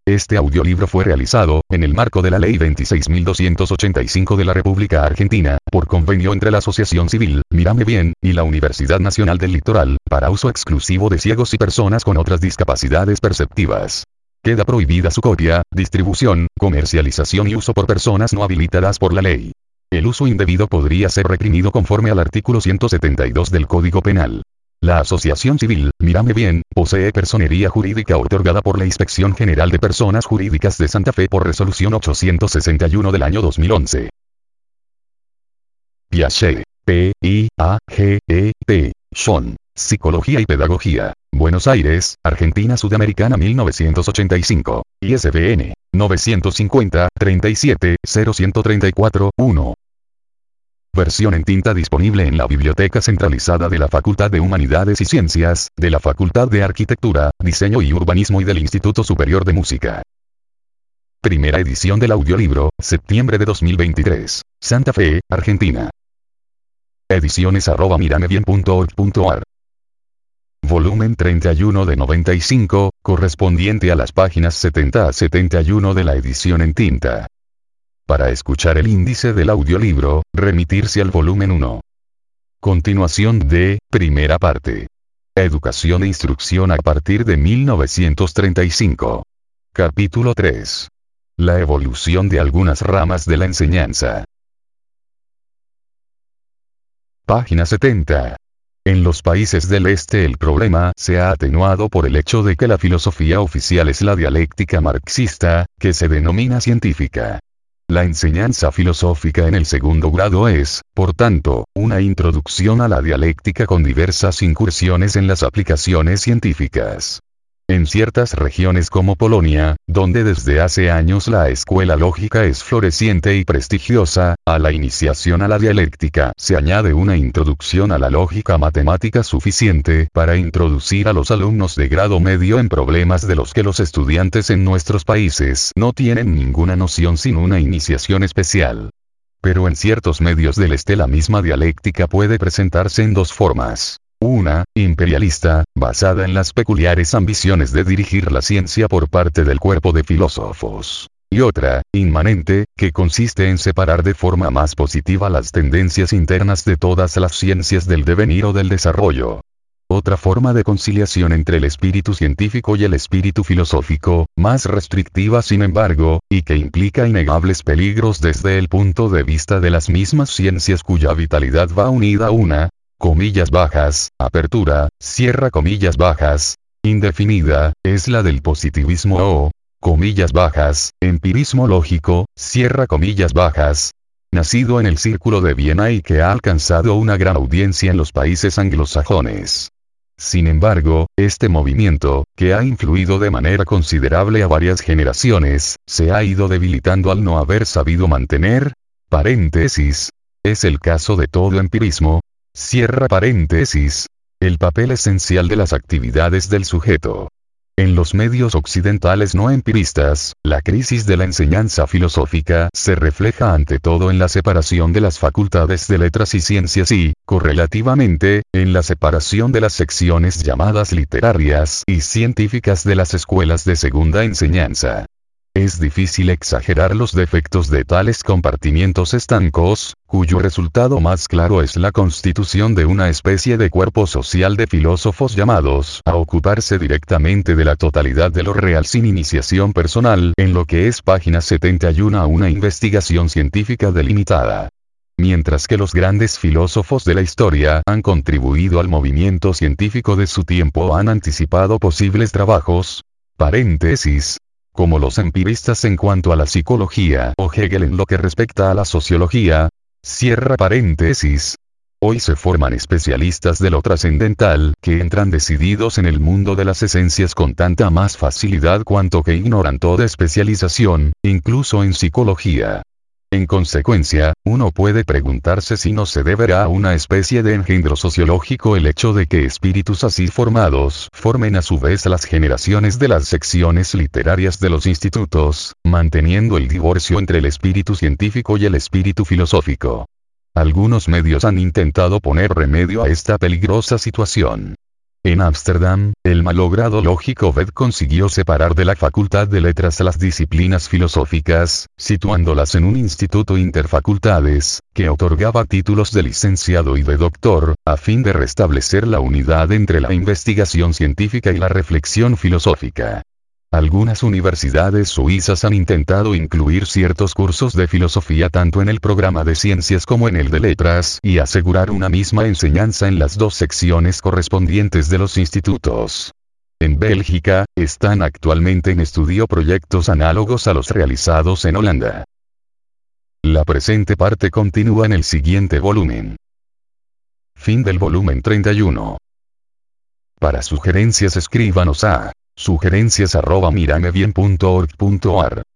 Este audiolibro fue realizado, en el marco de la Ley 26.285 de la República Argentina, por convenio entre la Asociación Civil, Mírame Bien, y la Universidad Nacional del Litoral, para uso exclusivo de ciegos y personas con otras discapacidades perceptivas. Queda prohibida su copia, distribución, comercialización y uso por personas no habilitadas por la ley. El uso indebido podría ser reprimido conforme al artículo 172 del Código Penal. La Asociación Civil, Mírame Bien, posee personería jurídica otorgada por la Inspección General de Personas Jurídicas de Santa Fe por resolución 861 del año 2011. Piaget. P-I-A-G-E-T. John. Psicología y Pedagogía. Buenos Aires, Argentina Sudamericana 1985. ISBN. 950-37-0134-1. Versión en tinta disponible en la Biblioteca Centralizada de la Facultad de Humanidades y Ciencias, de la Facultad de Arquitectura, Diseño y Urbanismo y del Instituto Superior de Música. Primera edición del audiolibro, septiembre de 2023. Santa Fe, Argentina. Ediciones@miramebien.org.ar. Volumen 31 de 95, correspondiente a las páginas 70 a 71 de la edición en tinta. Para escuchar el índice del audiolibro, remitirse al volumen 1. Continuación de, primera parte. Educación e instrucción a partir de 1935. Capítulo 3. La evolución de algunas ramas de la enseñanza. Página 70. En los países del este el problema se ha atenuado por el hecho de que la filosofía oficial es la dialéctica marxista, que se denomina científica. La enseñanza filosófica en el segundo grado es, por tanto, una introducción a la dialéctica con diversas incursiones en las aplicaciones científicas. En ciertas regiones como Polonia, donde desde hace años la escuela lógica es floreciente y prestigiosa, a la iniciación a la dialéctica se añade una introducción a la lógica matemática suficiente para introducir a los alumnos de grado medio en problemas de los que los estudiantes en nuestros países no tienen ninguna noción sin una iniciación especial. Pero en ciertos medios del este la misma dialéctica puede presentarse en dos formas. Una, imperialista, basada en las peculiares ambiciones de dirigir la ciencia por parte del cuerpo de filósofos. Y otra, inmanente, que consiste en separar de forma más positiva las tendencias internas de todas las ciencias del devenir o del desarrollo. Otra forma de conciliación entre el espíritu científico y el espíritu filosófico, más restrictiva sin embargo, y que implica innegables peligros desde el punto de vista de las mismas ciencias cuya vitalidad va unida a una, comillas bajas, apertura, cierra comillas bajas, indefinida, es la del positivismo o, comillas bajas, empirismo lógico, cierra comillas bajas, nacido en el Círculo de Viena y que ha alcanzado una gran audiencia en los países anglosajones. Sin embargo, este movimiento, que ha influido de manera considerable a varias generaciones, se ha ido debilitando al no haber sabido mantener, paréntesis, es el caso de todo empirismo, cierra paréntesis, el papel esencial de las actividades del sujeto. En los medios occidentales no empiristas, la crisis de la enseñanza filosófica se refleja ante todo en la separación de las facultades de letras y ciencias y, correlativamente, en la separación de las secciones llamadas literarias y científicas de las escuelas de segunda enseñanza. Es difícil exagerar los defectos de tales compartimientos estancos, cuyo resultado más claro es la constitución de una especie de cuerpo social de filósofos llamados a ocuparse directamente de la totalidad de lo real sin iniciación personal, en lo que es página 71 a una investigación científica delimitada. Mientras que los grandes filósofos de la historia han contribuido al movimiento científico de su tiempo o han anticipado posibles trabajos, paréntesis, como los empiristas en cuanto a la psicología o Hegel en lo que respecta a la sociología, cierra paréntesis. Hoy se forman especialistas de lo trascendental que entran decididos en el mundo de las esencias con tanta más facilidad cuanto que ignoran toda especialización, incluso en psicología. En consecuencia, uno puede preguntarse si no se deberá a una especie de engendro sociológico el hecho de que espíritus así formados formen a su vez las generaciones de las secciones literarias de los institutos, manteniendo el divorcio entre el espíritu científico y el espíritu filosófico. Algunos medios han intentado poner remedio a esta peligrosa situación. En Ámsterdam, el malogrado lógico Ved consiguió separar de la Facultad de Letras a las disciplinas filosóficas, situándolas en un instituto interfacultades, que otorgaba títulos de licenciado y de doctor, a fin de restablecer la unidad entre la investigación científica y la reflexión filosófica. Algunas universidades suizas han intentado incluir ciertos cursos de filosofía tanto en el programa de ciencias como en el de letras y asegurar una misma enseñanza en las dos secciones correspondientes de los institutos. En Bélgica, están actualmente en estudio proyectos análogos a los realizados en Holanda. La presente parte continúa en el siguiente volumen. Fin del volumen 31. Para sugerencias escríbanos a sugerencias@miramebien.org.ar